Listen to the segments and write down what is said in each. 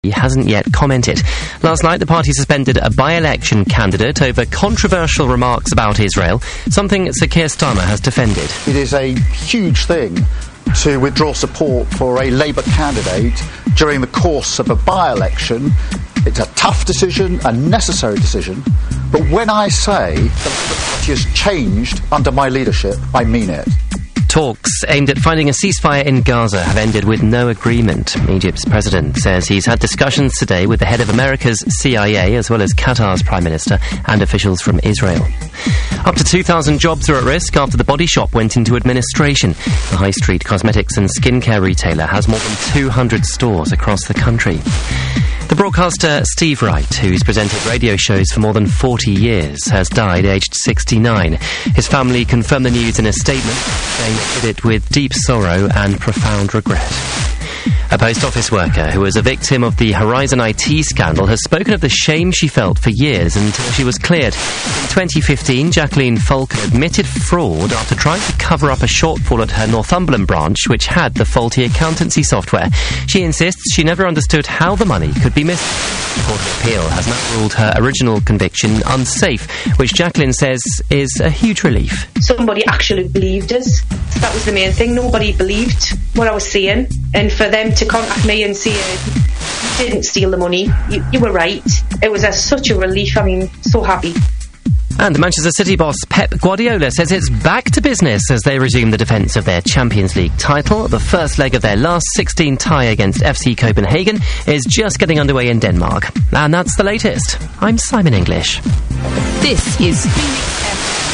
He hasn't yet commented. Last night, the party suspended a by-election candidate over controversial remarks about Israel, something Sir Keir Starmer has defended. It is a huge thing to withdraw support for a Labour candidate during the course of a by-election. It's a tough decision, a necessary decision, but when I say that the party has changed under my leadership, I mean it. Talks aimed at finding a ceasefire in Gaza have ended with no agreement. Egypt's president says he's had discussions today with the head of America's CIA, as well as Qatar's Prime Minister, and officials from Israel. Up to 2,000 jobs are at risk after the Body Shop went into administration. The high street cosmetics and skincare retailer has more than 200 stores across the country. The broadcaster Steve Wright, who's presented radio shows for more than 40 years, has died aged 69. His family confirmed the news in a statement, saying they did it with deep sorrow and profound regret. A post office worker who was a victim of the Horizon IT scandal has spoken of the shame she felt for years until she was cleared. In 2015, Jacqueline Falk admitted fraud after trying to cover up a shortfall at her Northumberland branch, which had the faulty accountancy software. She insists she never understood how the money could be missed. The Court of Appeal has now ruled her original conviction unsafe, which Jacqueline says is a huge relief. Somebody actually believed us. That was the main thing. Nobody believed what I was saying. And for them to contact me and say, you didn't steal the money, you were right. It was such a relief. I mean, so happy. And Manchester City boss Pep Guardiola says it's back to business as they resume the defence of their Champions League title. The first leg of their last 16 tie against FC Copenhagen is just getting underway in Denmark. And that's the latest. I'm Simon English. This is Phoenix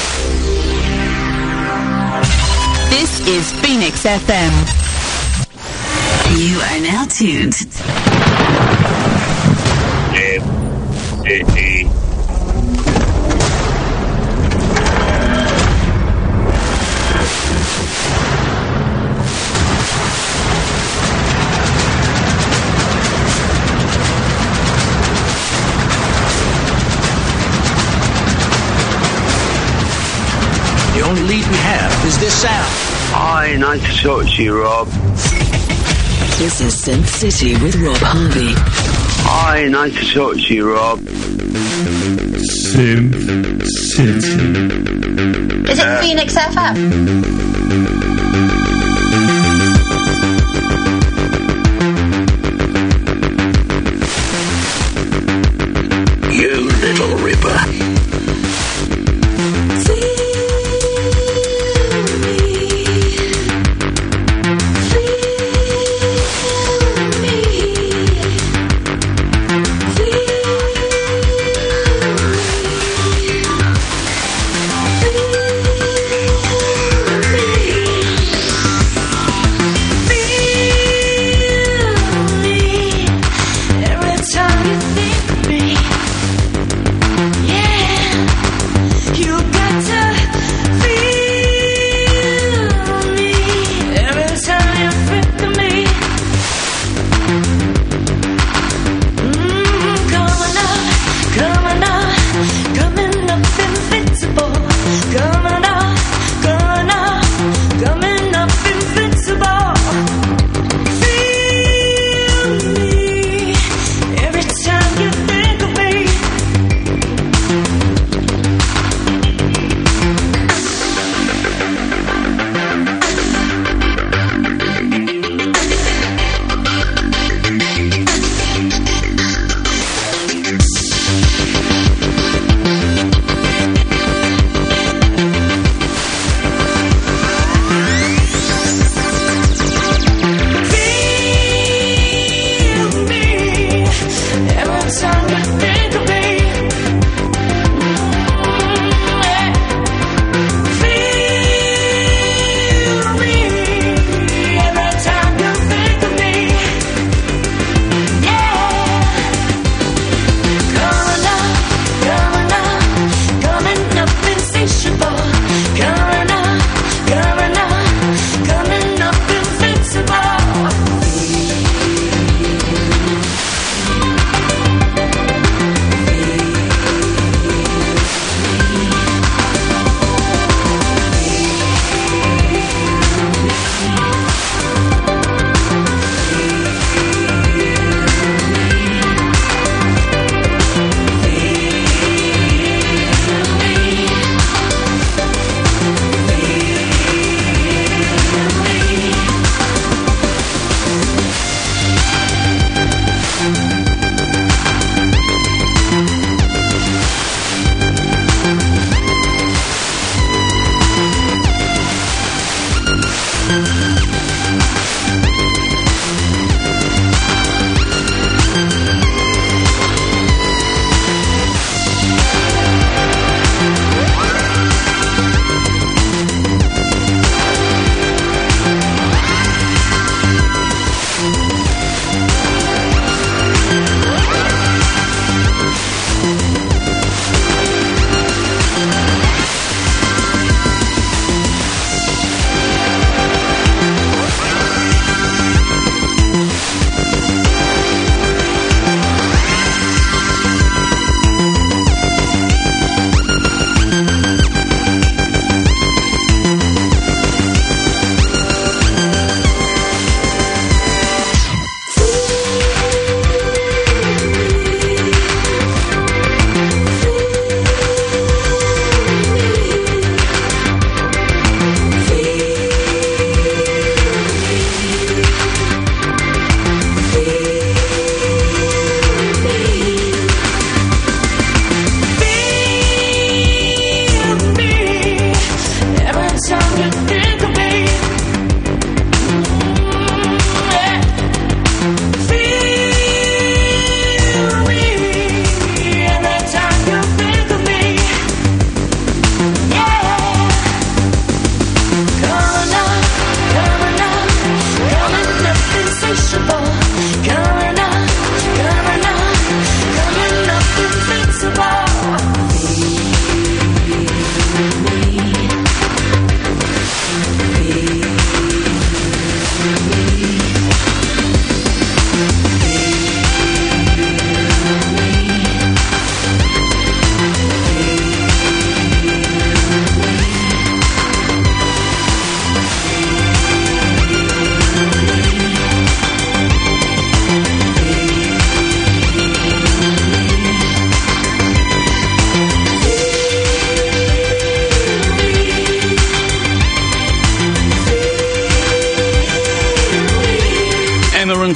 FM. This is Phoenix FM. You are now tuned. The only lead we have is this sound. Hi, nice to talk to you, Rob. This is Synth City with Rob Harvey. Hi, nice to talk to you, Rob. Synth City. Is it Phoenix FM? You little ripper.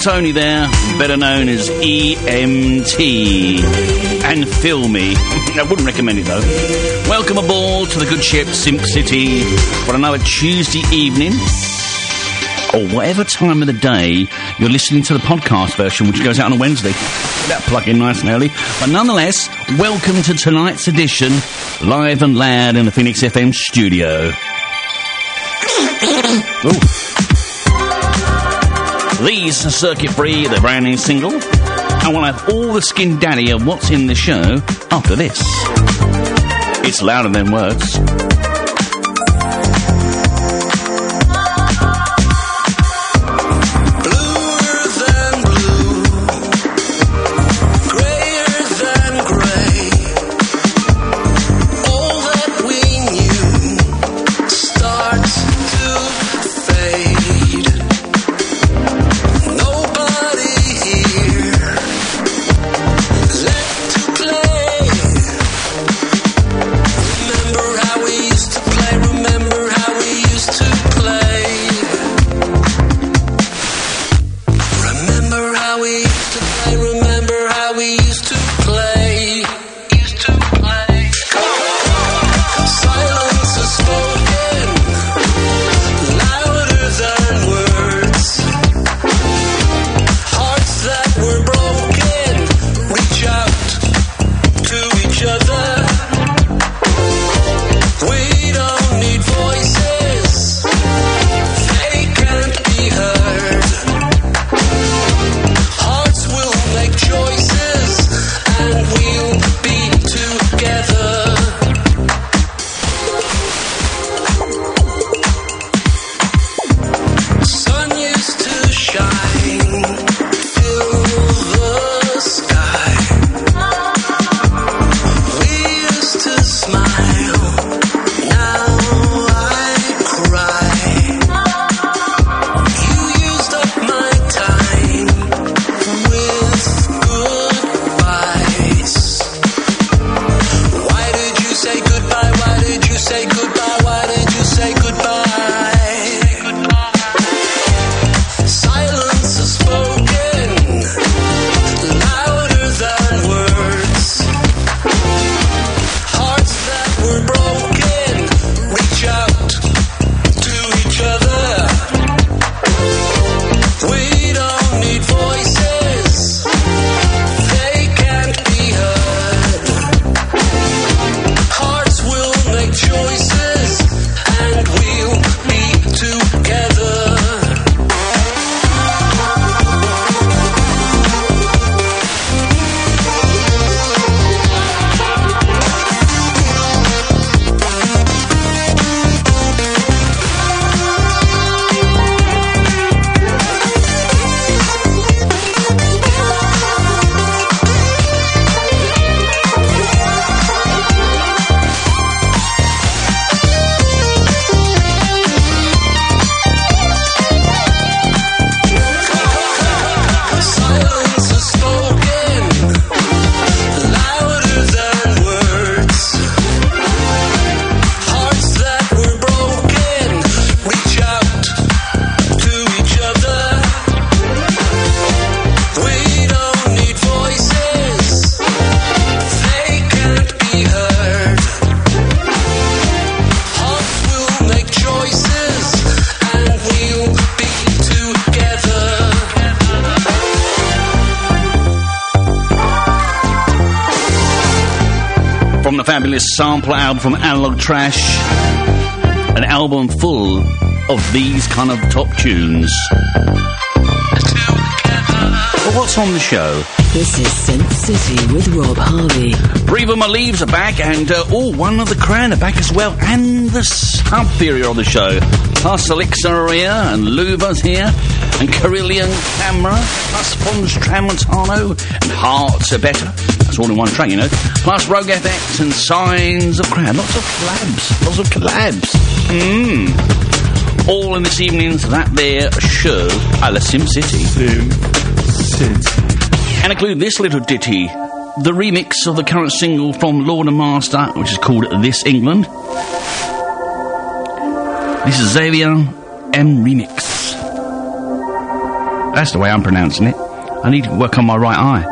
Tony there, better known as EMT. And Filmy. I wouldn't recommend it, though. Welcome aboard to the good ship Simp City for another Tuesday evening, or whatever time of the day you're listening to the podcast version, which goes out on a Wednesday. That plug in nice and early. But nonetheless, welcome to tonight's edition, live and loud in the Phoenix FM studio. Ooh. These are Circuit Free, their brand new single. And we'll have all the skin daddy of what's in the show after this. It's louder than words. Fabulous sampler album from Analog Trash, an album full of these kind of top tunes. But what's on the show? This is Simp City with Rob Harvey. Reba My Leaves are back, and One of the Crown are back as well, and the Sub Theory on the show. Plus Alexa are here, and Luva's here, and Carillion Camera, plus Fons Tramontano, and Hearts Are Better. That's all in one track, you know. Plus Rogue FX and Signs of Crown. Lots of collabs. All in this evening's That There show a la Sim City. And include this little ditty, the remix of the current single from Lord and Master, which is called This England. This is Xavier M Remix. That's the way I'm pronouncing it. I need to work on my right eye.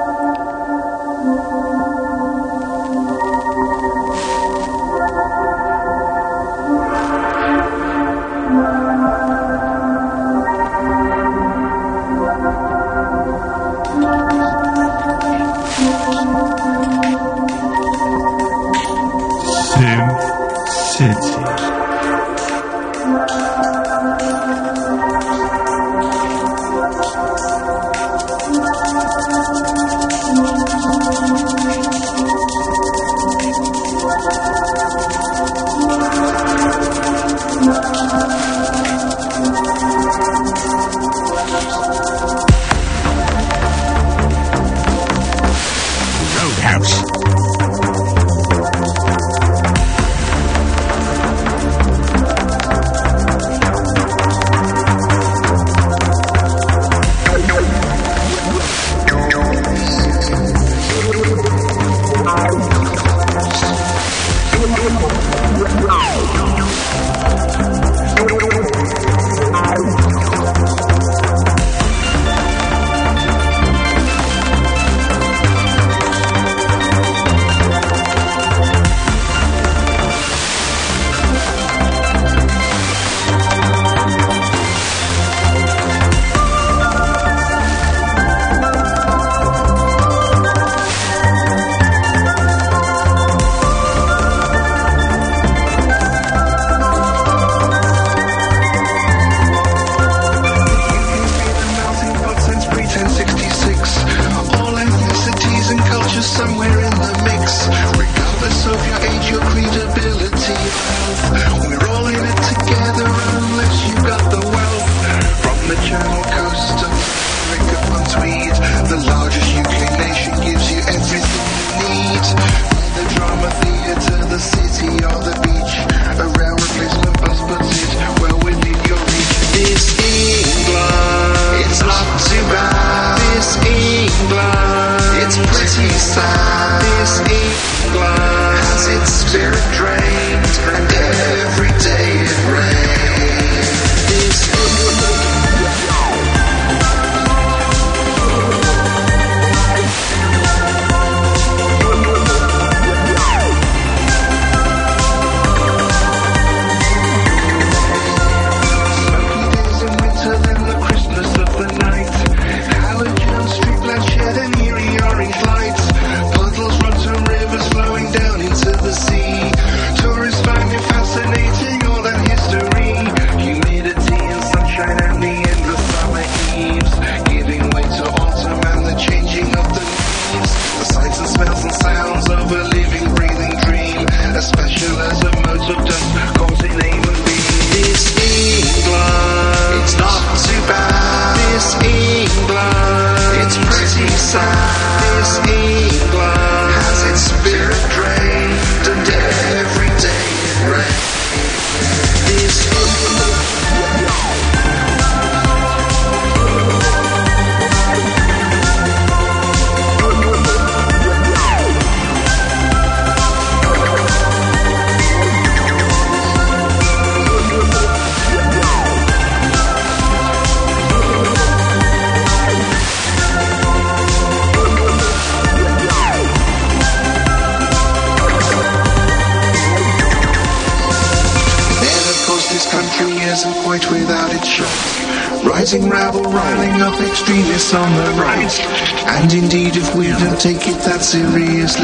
Rising rabble, riling up extremists on the right. And indeed, if we don't take it that seriously,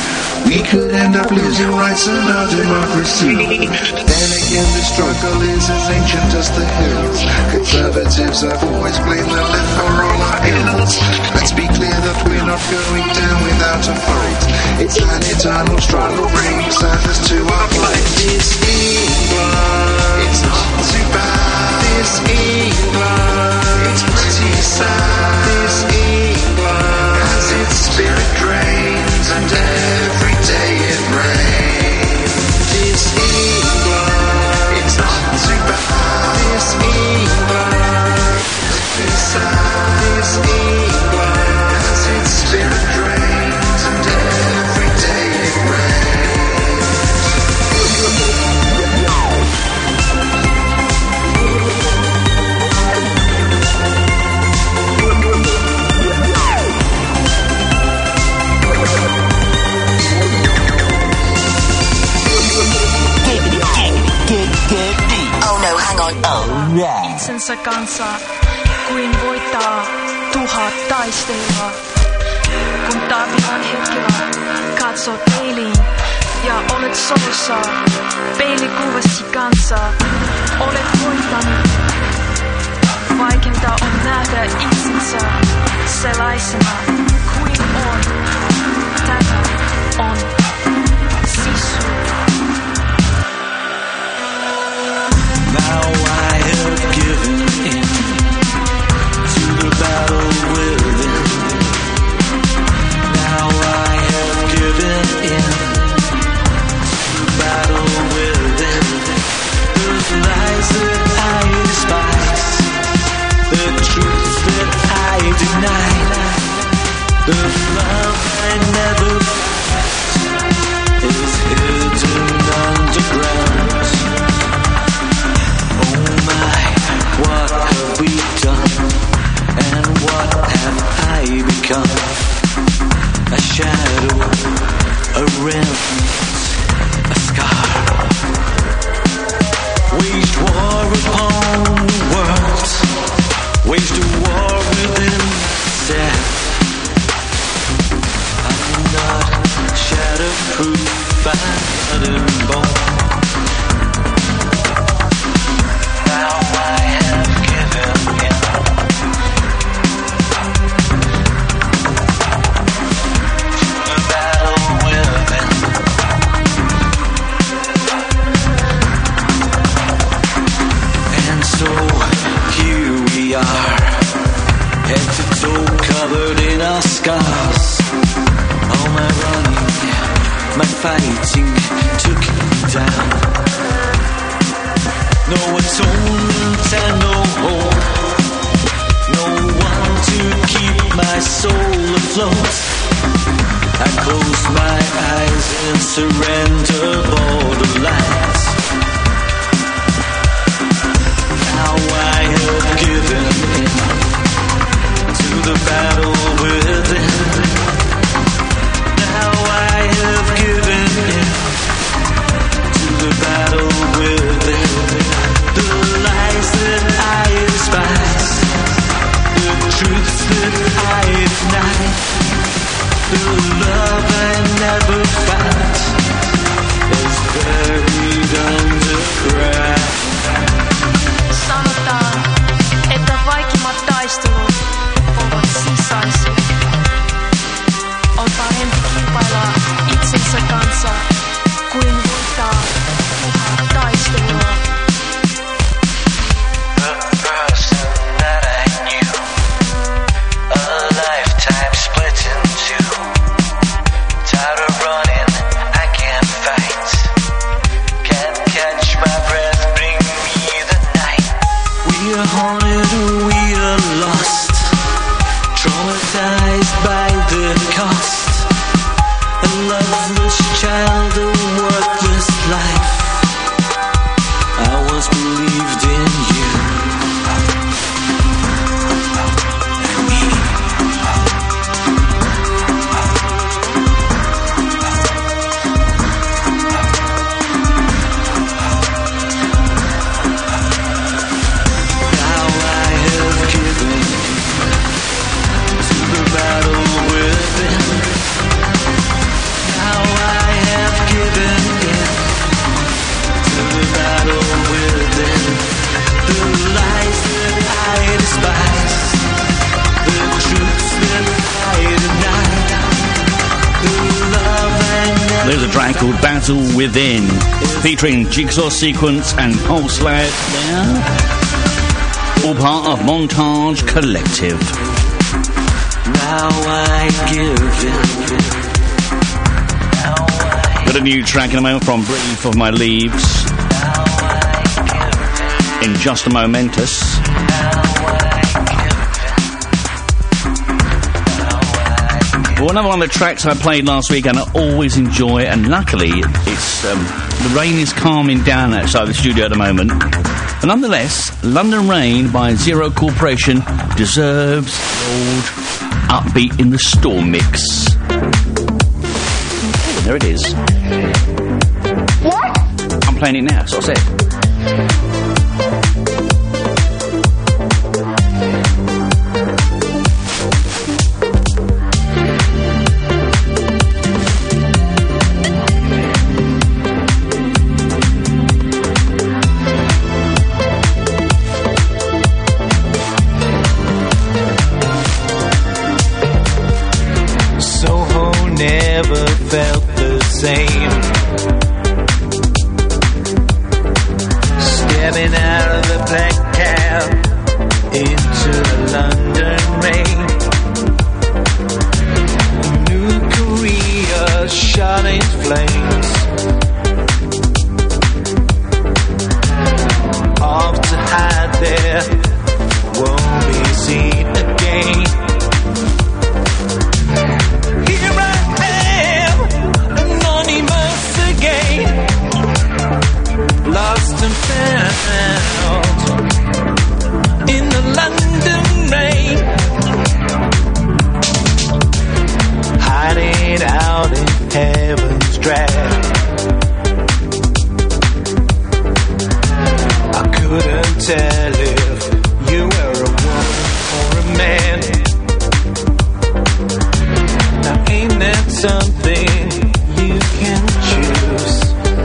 we could end up losing rights and our democracy. Then again, the struggle is as ancient as the hills. Conservatives have always blamed the left for all our ills. Let's be clear that we're not going down without a fight. It's an eternal struggle bringing sadness to our plight. This England, it's not too bad. This England, it's pretty sad. This England has its spirit drained, and every day it rains. This England, it's not too bad. This England, it's pretty sad. This England has its spirit drained, and every day it rains. itsensä kanssa, kuin voittaa 1000 taistelua. Kun tarvitaan hetkellä, katso peiliin ja olet sovussa peilikuvasi kanssa. Olet voittanut. Vaikeinta on nähdä itsensä sellaisena kuin on. Tämä on sisu. Now I have given in to the battle within. Now I have given in to the battle within. The lies that I despise, the truth that I denied, the love I never found is hidden underground. Oh my, what have we done? And what have I become? A shadow, a remnant, a scar. Waged war upon the world, waged a war within myself. I'm not shatterproof, I'm not in bone. Now I have given in to the battle within. And so here we are, head to toe covered in our scars. All my running, my fighting took me down. No atonement and no hope, no one to keep my soul afloat. I close my eyes and surrender borderlands. Now I have given in to the battle within. Now I have given in to the battle within. The lies that I despise, the truths that I deny, the love I never found is buried underground. Sanotaan, että vaikeimmat taistelut ovat sisäisiä. On parempi kilpailla itsensä kanssa kuin voittaa 1000 taistelua. The person that I knew, a lifetime split in two. Tired of running, I can't fight. Can't catch my breath, bring me the night. We are haunted, we are lost, traumatized by the cost. A loveless child, a worthless life. I once believed in you. And me. Now I have given to the battle within. Now I have given in to the battle within. The lies that I despise, the truths that I deny, the love I never. There's a track called Battle Within, featuring Jigsaw Sequence and Pulse Lad there. All part of Montage Collective. Now I give in. Got a new track in a moment from Breathe for My Leaves. In just a momentous. Well, another one of the tracks I played last week and I always enjoy, and luckily it's the rain is calming down outside the studio at the moment. But nonetheless, London Rain by Zero Corporation deserves the old upbeat in the storm mix. There it is. What? I'm playing it now, so I said. never felt the same. Stepping out of the black cab into the London rain. New Korea shot in flames. Off to hide there, won't be seen again. Here I am, anonymous again, lost and found in the London rain, hiding out in heaven's drag. I couldn't tell if you were a woman or a man. Now ain't that something you can choose?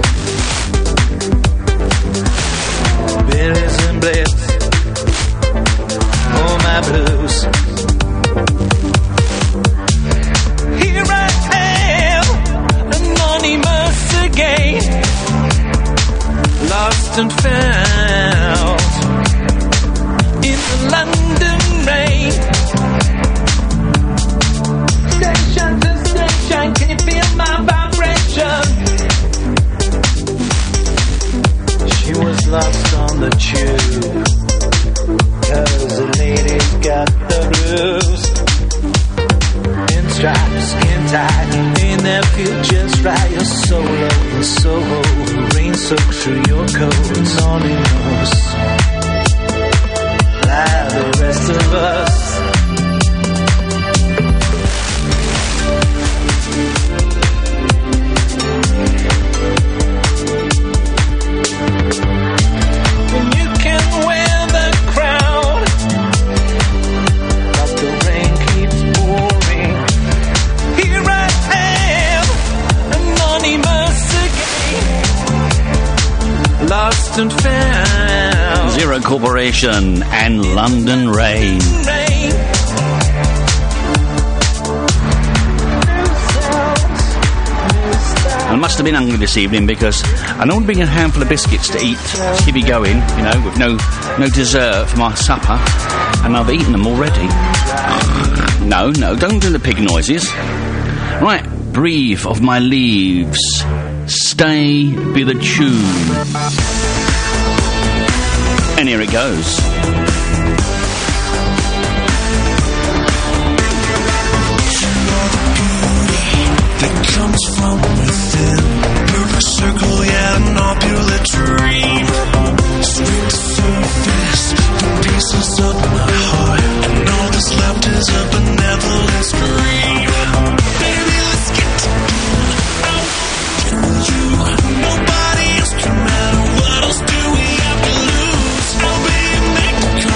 Billies and bliss, all my blues. Here I am, anonymous again, lost and found in the London rain. Station to station, can you feel my vibration? She was lost on the tube, 'cause the lady's got the blues. In stripes, skin tight, ain't that feel just right? You're so low and so old, rain soaked through your coat. It's on your nose, like the rest of us. When you can wear the crown, but the rain keeps pouring. Here I am, anonymous again, lost and found. Zero Corporation and London Rain. I must have been hungry this evening because I don't want to bring a handful of biscuits to eat, to keep me going, you know, with no dessert for my supper, and I've eaten them already. No, don't do the pig noises. Right, breathe of my leaves, stay be the tune. And here it goes. That comes from within. Perfect circle, yeah, an opulent dream. Scrape the surface, the pieces of my heart, and all that's left is a benevolent scream. Baby, let's get together. I want you. Nobody else can matter. What else do we have to lose? I'll be back.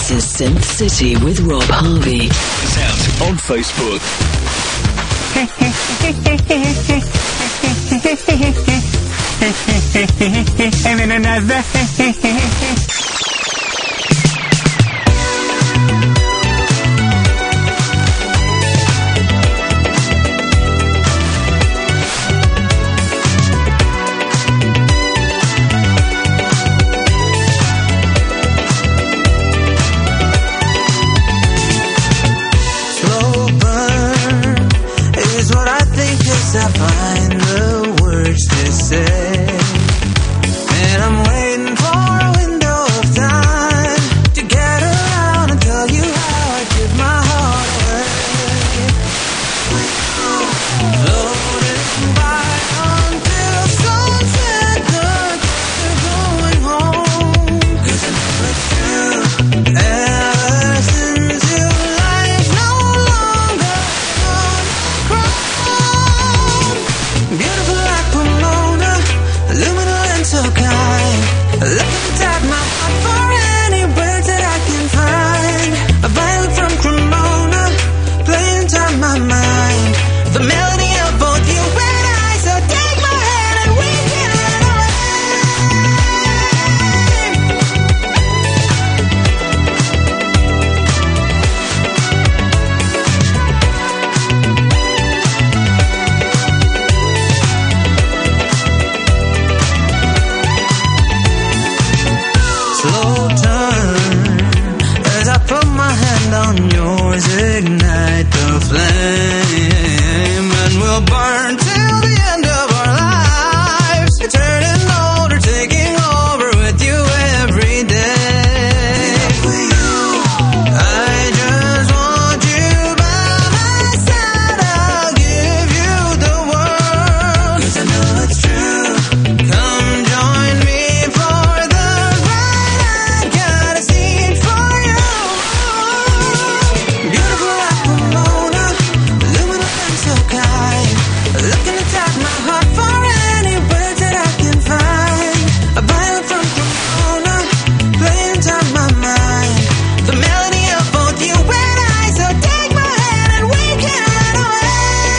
This is Synth City with Rob Harvey. It's out on Facebook. And then another. I find the words to say, and I'm waiting for a window of time to get around and tell you how I give my heart away. Floating by until sunset, you're going home, 'cause I know it's true. Ever since you life no longer cry. Beautiful like Pomona, luminous and so kind. Looking at my heart for any words that I can find. A violet from Cremona, playing inside my mind. The melody of both you and I. So take my hand and we can run away. Slow turn as I put my hand on yours, ignite the flame, and we'll burn till the end of our lives, turning older, taking over with you every day. I just want you by my side, I'll give you the world, 'cause I know it's true. Come join me for the ride, I got a seat for you. Beautiful like Pomona, luminous and so kind. Looking inside my heart for any words that I can find. A violet from Pomona, playing inside my mind. The melody of both you and I. So take my hand and we can run away.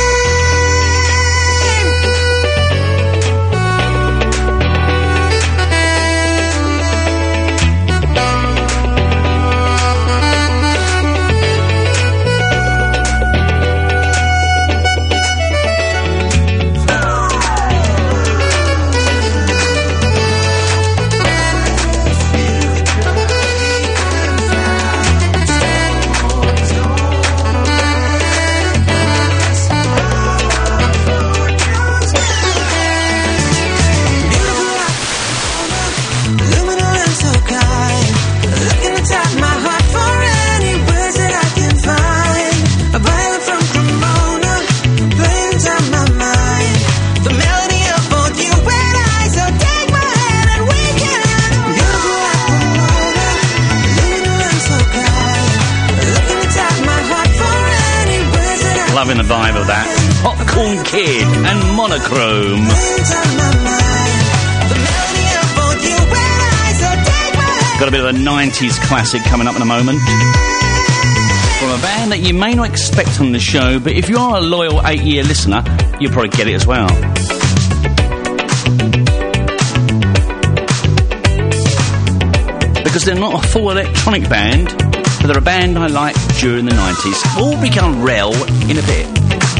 Luminous and so kind. Looking inside my heart for any words that I can find. A violet from Cremona, playing inside my mind. The melody of both you and I. So take my hand and we can run away. Beautiful like Pomona, luminous and so kind. Looking inside my heart for any words that I can Loving the vibe of that. Popcorn Kid and Monochrome. inside my mind. The melody of both you and I. So take my hand. Got a bit of a 90s classic coming up in a moment. From a band that you may not expect on the show, but if you are a loyal 8-year listener, you'll probably get it as well. Because they're not a full electronic band, but they're a band I liked during the 90s. All become rel in a bit.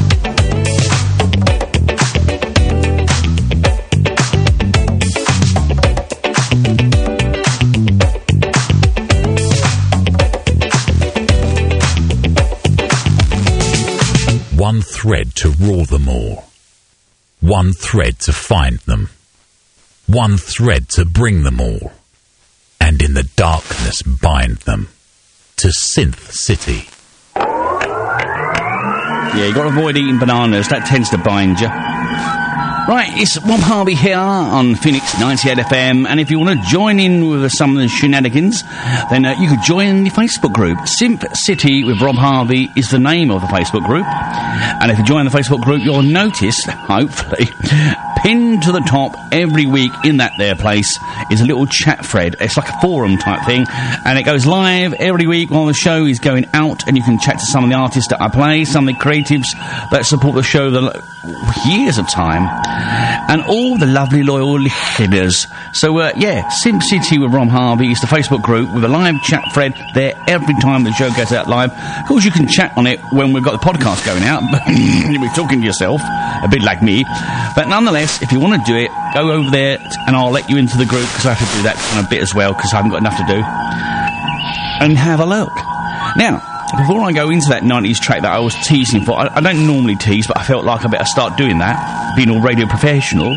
One thread to rule them all. One thread to find them. One thread to bring them all. And in the darkness bind them. To Synth City. Yeah, you got to avoid eating bananas. That tends to bind you. Right, it's Rob Harvey here on Phoenix 98 FM, and if you want to join in with some of the shenanigans, then you could join the Facebook group. Simp City with Rob Harvey is the name of the Facebook group, and if you join the Facebook group, you'll notice, hopefully, pinned to the top every week in that there place is a little chat thread. It's like a forum type thing, and it goes live every week while the show is going out, and you can chat to some of the artists that I play, some of the creatives that support the show years of time, and all the lovely loyal listeners. So Simp City with Rob Harvey is the Facebook group with a live chat thread there every time the show goes out live. Of course, you can chat on it when we've got the podcast going out, but you'll be talking to yourself, a bit like me. But nonetheless, if you want to do it, go over there and I'll let you into the group, because I have to do that kind of bit as well, because I haven't got enough to do. And have a look. Now, before I go into that 90s track that I was teasing for, I don't normally tease, but I felt like I better start doing that, being all radio professional.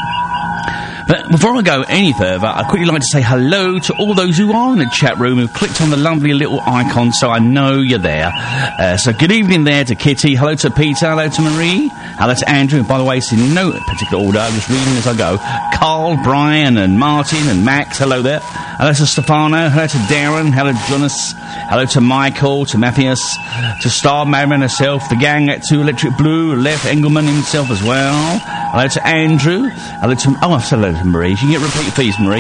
But before I go any further, I'd quickly like to say hello to all those who are in the chat room who've clicked on the lovely little icon, so I know you're there. So good evening there to Kitty, hello to Peter, hello to Marie, hello to Andrew, and by the way, it's in no particular order, I'm just reading as I go. Carl, Brian, and Martin, and Max, hello there. Hello to Stefano, hello to Darren, hello to Jonas, hello to Michael, to Matthias, to Star Marion herself, the gang at 2 Electric Blue, Lev Engelman himself as well. Hello to Andrew, hello to... Oh, I've said hello to Marie. You can get repeat fees, Marie.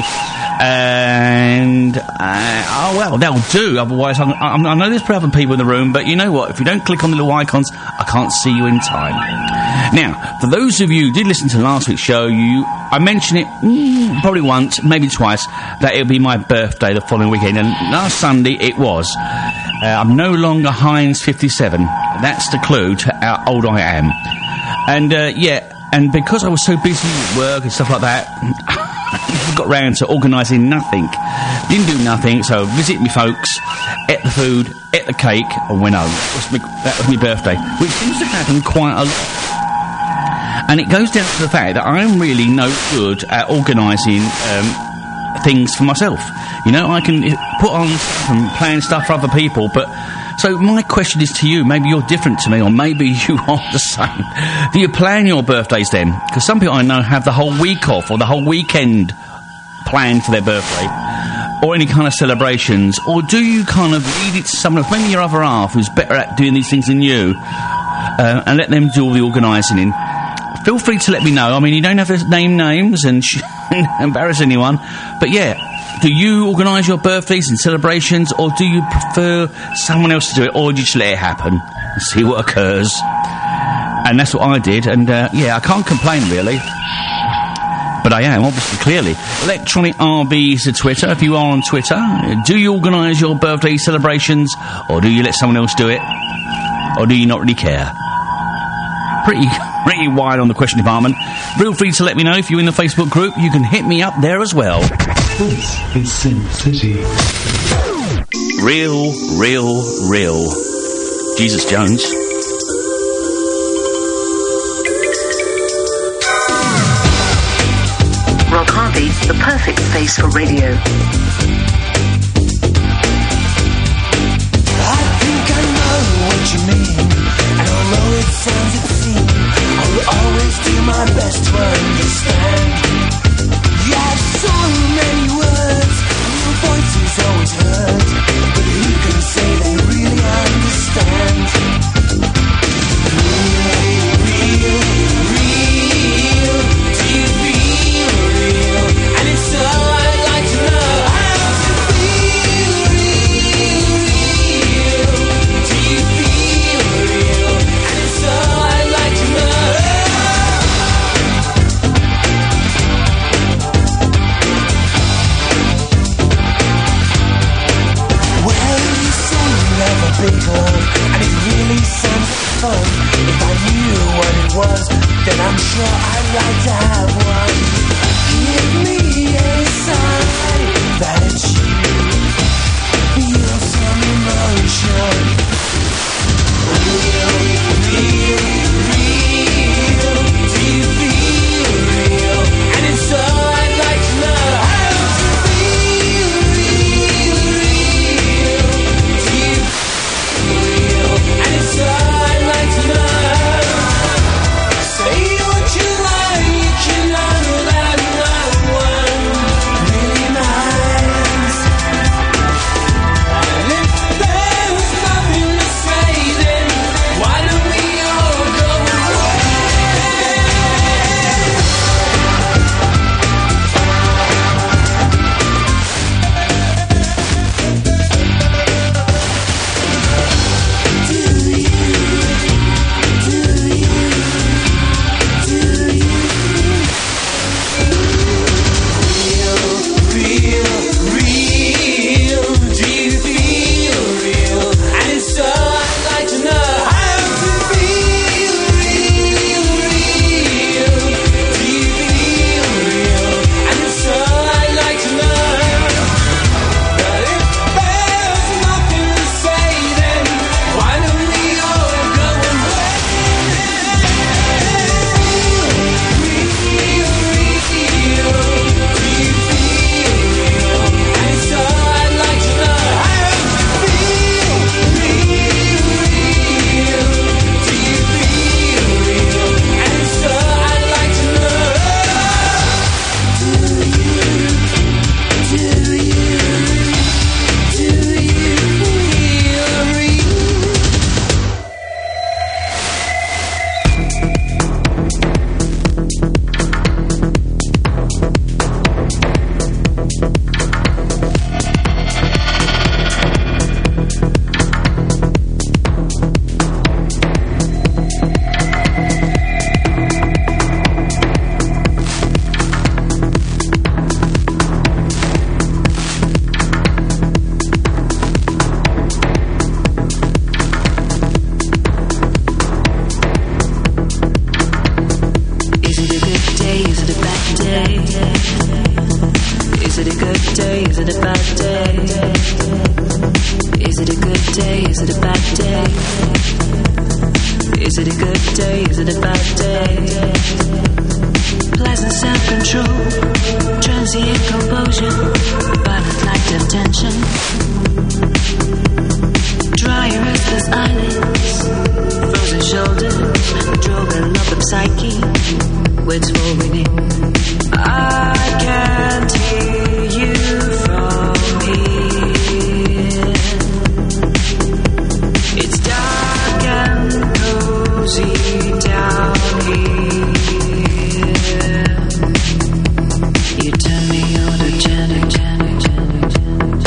And... well, that'll do. Otherwise, I know there's probably people in the room, but you know what? If you don't click on the little icons, I can't see you in time. Now, for those of you who did listen to last week's show, I mentioned it probably once, maybe twice, that it'll be my birthday the following weekend, and last Sunday it was. I'm no longer Heinz 57. That's the clue to how old I am. And, and because I was so busy with work and stuff like that, I got round to organising nothing. Didn't do nothing, so visit me folks, ate the food, ate the cake, and went home. That was my birthday, which seems to happen quite a lot. And it goes down to the fact that I'm really no good at organising things for myself. You know, I can put on stuff and plan stuff for other people, but... So my question is to you, maybe you're different to me, or maybe you are the same. Do you plan your birthdays then? Because some people I know have the whole week off, or the whole weekend planned for their birthday, or any kind of celebrations, or do you kind of leave it to someone else, maybe your other half, who's better at doing these things than you, and let them do all the organising in? Feel free to let me know. I mean, you don't have to name names and embarrass anyone, but yeah, do you organise your birthdays and celebrations, or do you prefer someone else to do it, or do you just let it happen and see what occurs? And that's what I did, and I can't complain really. But I am, obviously, clearly. Electronic RB is the Twitter. If you are on Twitter, do you organise your birthday celebrations, or do you let someone else do it? Or do you not really care? Pretty wide on the question department. Feel free to let me know if you're in the Facebook group. You can hit me up there as well. This is Simp City. Real. Jesus Jones. Rob Harvey, the perfect face for radio. I think I know what you mean, and although it sounds obscene, I will always do my best to understand. You have so many words, and your voice is always heard, but who can say they really understand? Real, do you feel real? And if so, I'd like to know how to feel real. Do you feel real? And if so, I'd like to know. Well, you say you have a big hug, and it really sounds fun. If I knew what it was, then I'm sure I'd like to have one. Give me a sign that it's you. Feel some emotion. Real. Do you feel real? And if so, I'd like to know how to feel real. Do you feel real? And if so, I'd like to know. Say what you like. day? Is it a bad day? Is it a good day? Is it a bad day? Is it a good day? Is it a bad day? Pleasant self-control, transient composure, violent light of tension. Dry restless eyelids, frozen shoulders, drogan up of psyche, words falling in. I can't hear you from here. It's dark and cozy down here. You turn me autogenic, genic, genic, genic.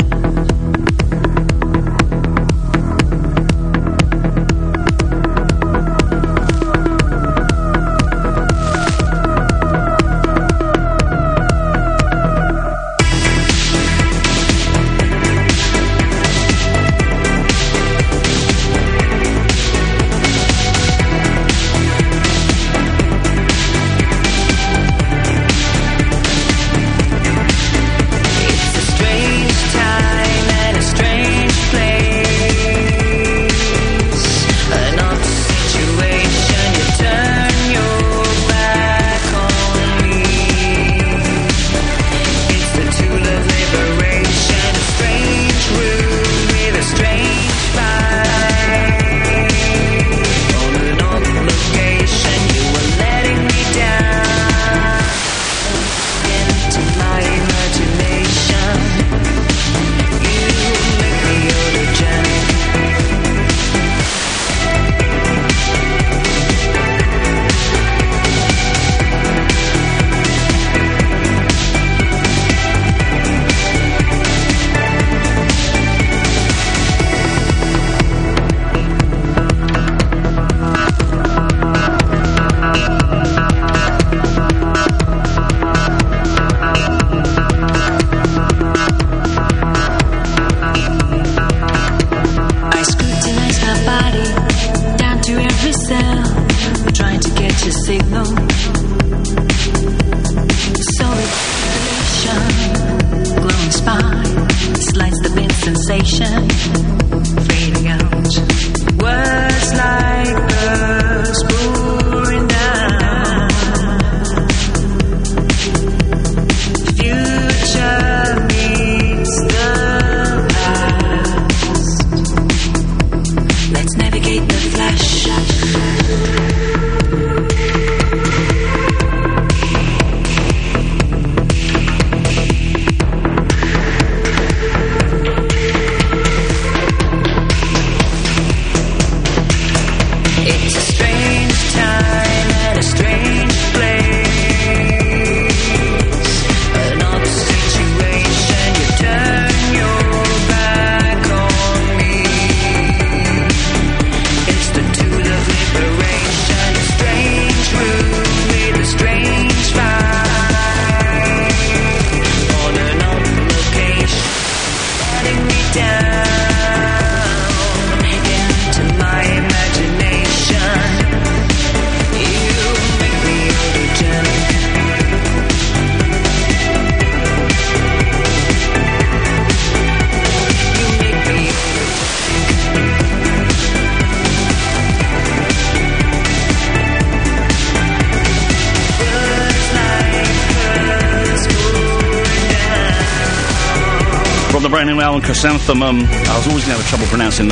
Brand new album, Chrysanthemum. I was always going to have trouble pronouncing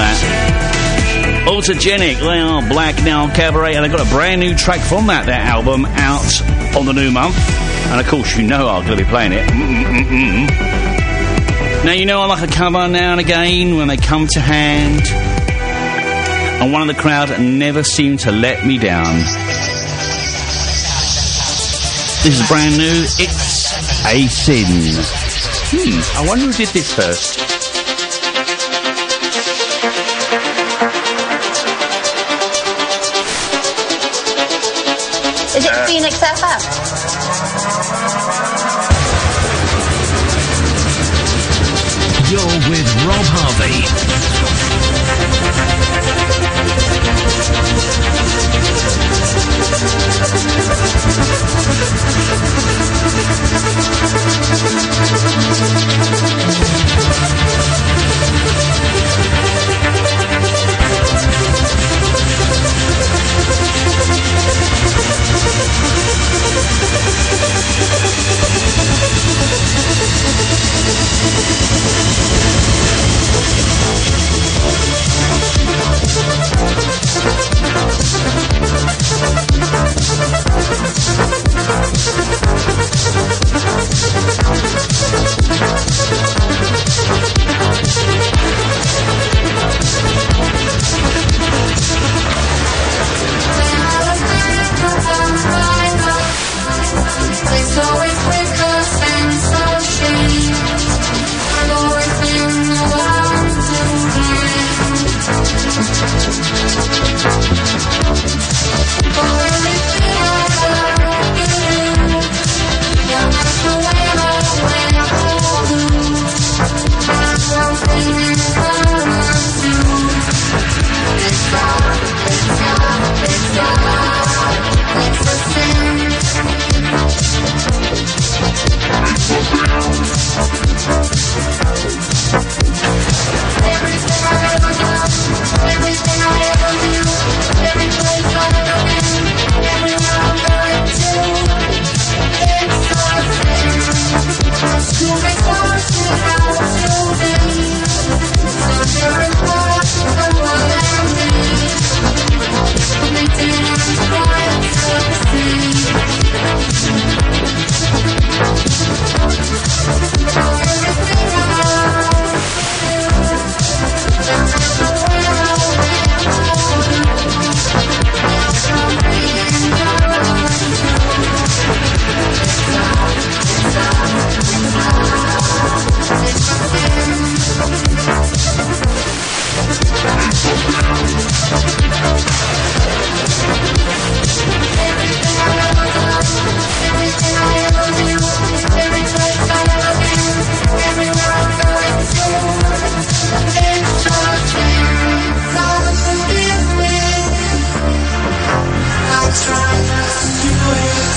that. Autogenic, they are Black Now Cabaret, and they've got a brand new track from that album out on the new month. And of course, you know I'm going to be playing it. Now, you know I like a cover now and again when they come to hand. And one of the crowd never seemed to let me down. This is brand new. It's A Sin. I wonder who did this first. Is it Phoenix FM? You're with Rob Harvey.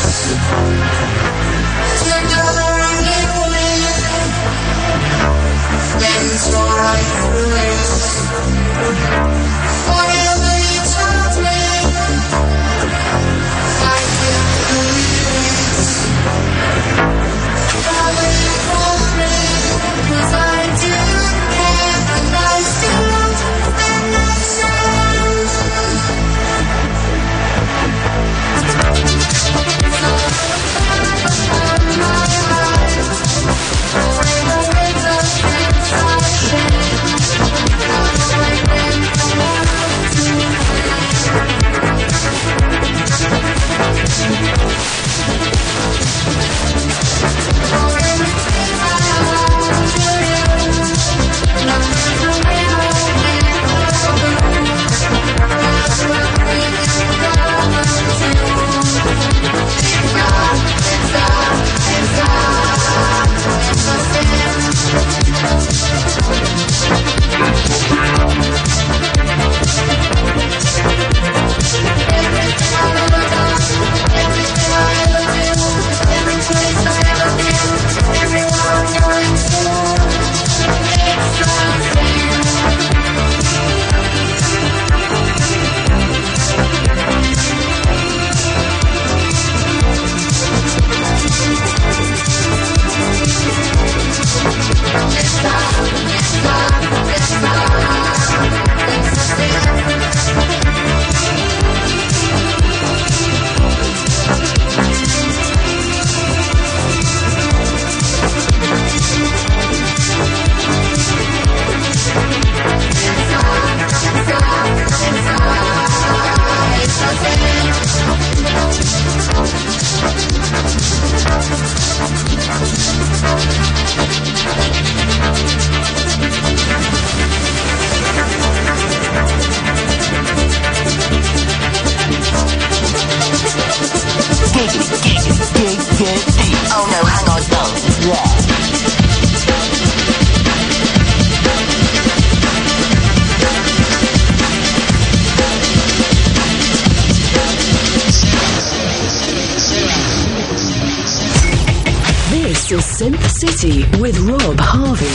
This is Synth City with Rob Harvey.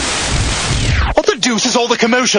What the deuce is all the commotion?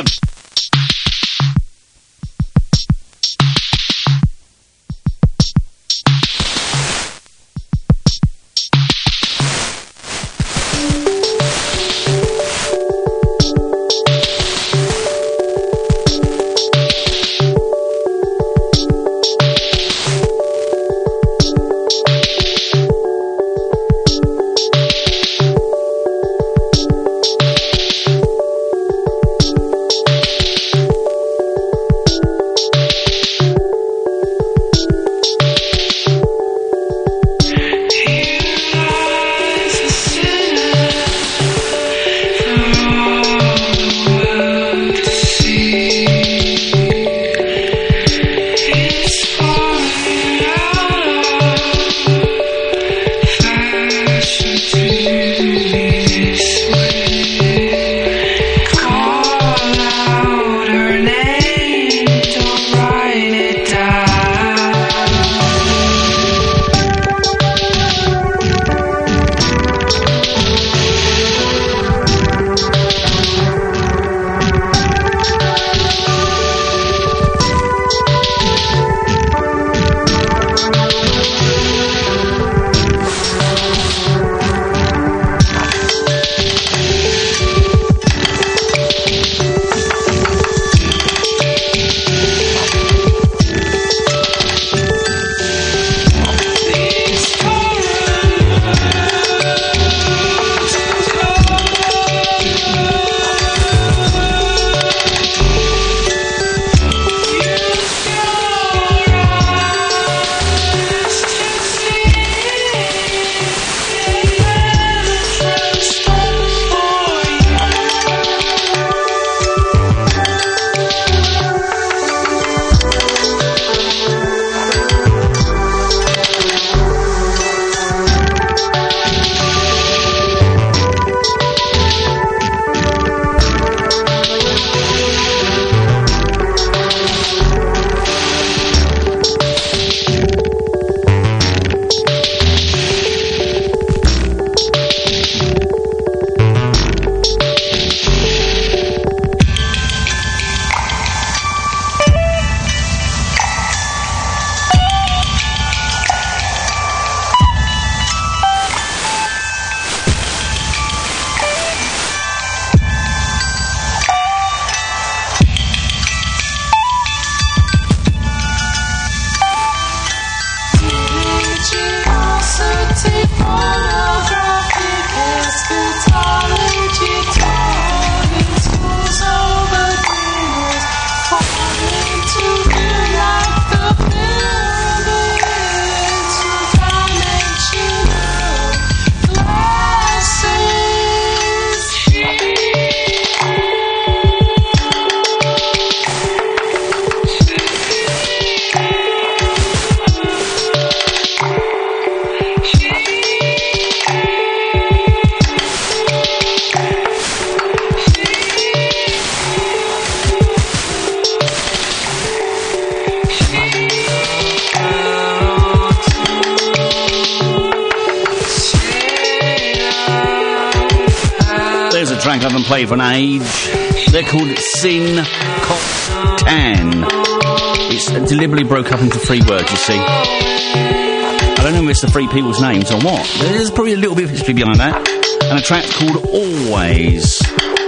track I haven't played for an age. They're called Sin Cop Tan. It's deliberately broke up into 3 words, you see. I don't know if it's the 3 people's names or what. There's probably a little bit of history behind that. And a track called Always.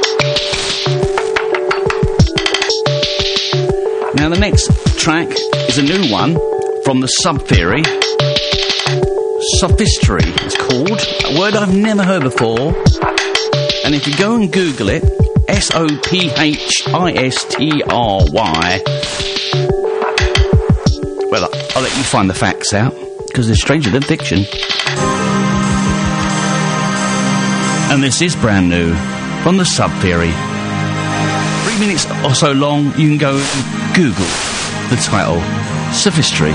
Now, the next track is a new one from the Sub-Theory. Sophistry, it's called. A word I've never heard before. And if you go and Google it, Sophistry. Well, I'll let you find the facts out, because they're stranger than fiction. And this is brand new from the Sub-Theory. 3 minutes or so long, you can go and Google the title, Sophistry.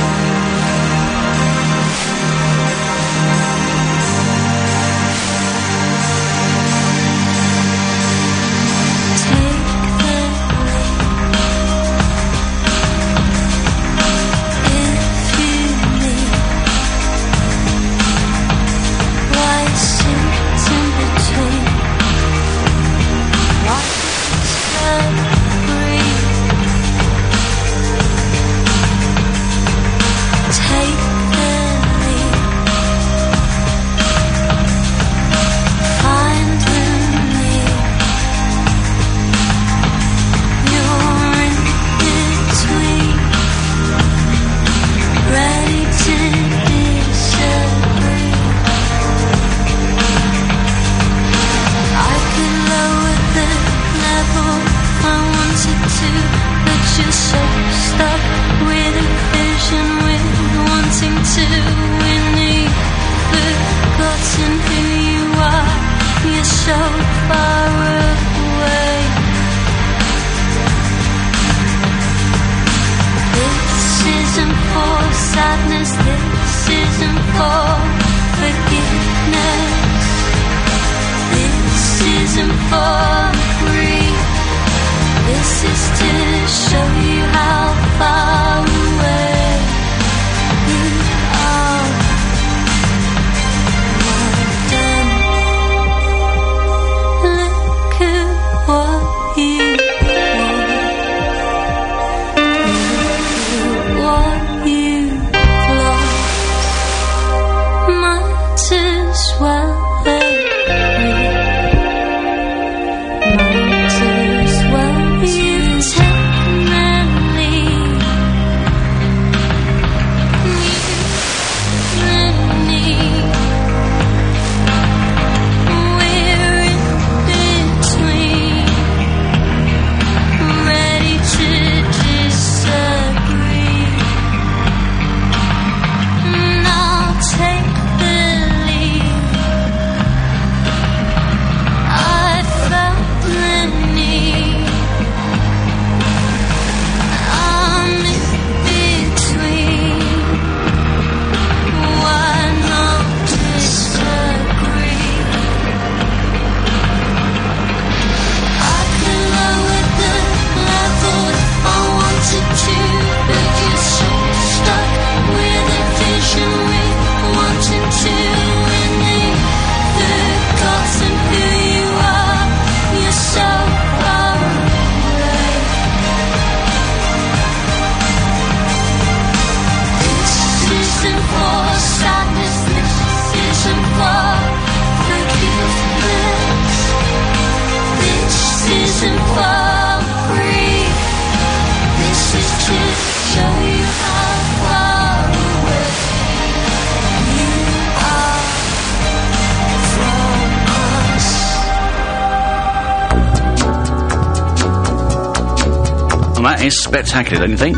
That is spectacular, don't you think?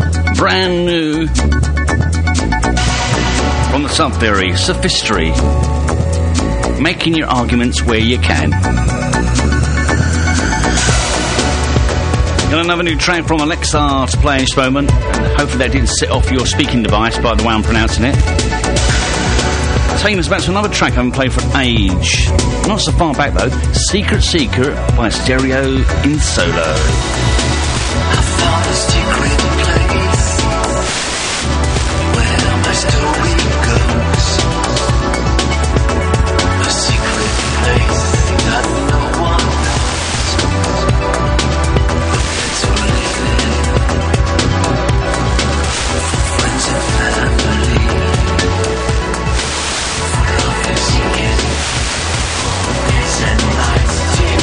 Brand new from the Sub-Theory, Sophistry. Making your arguments where you can. Got another new track from Alexa to play in this moment. Hopefully that didn't set off your speaking device by the way I'm pronouncing it. Taking us back to another track I haven't played for age. Not so far back though. Secret Secret by Stereo in Solo. I found a secret